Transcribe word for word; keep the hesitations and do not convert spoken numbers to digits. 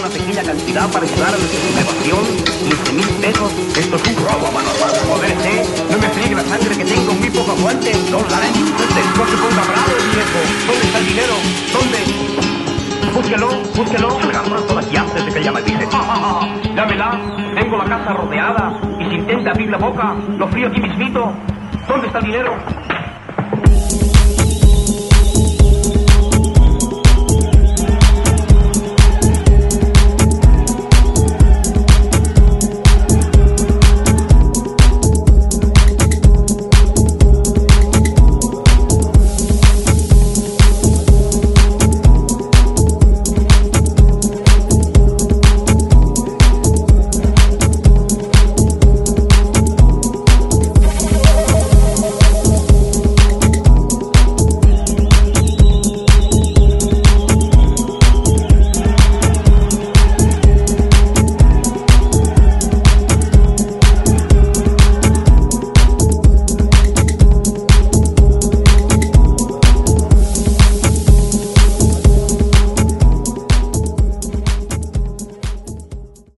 una pequeña cantidad para ayudar a nuestra sublevación. quince mil pesos. Esto es un robo, mano. Joder, ¿eh? No me friegue la sangre que tengo, muy poco aguante. Dólares. No se ponga bravo, viejo. ¿Dónde está el dinero? ¿Dónde? Búsquelo, búsquelo. Salgamos por aquí antes de que ella me dice. ¡Ja, ja, ja! Dámela. Tengo la casa rodeada. Y si intenta abrir la boca, lo frío aquí mismito. ¿Dónde está el dinero?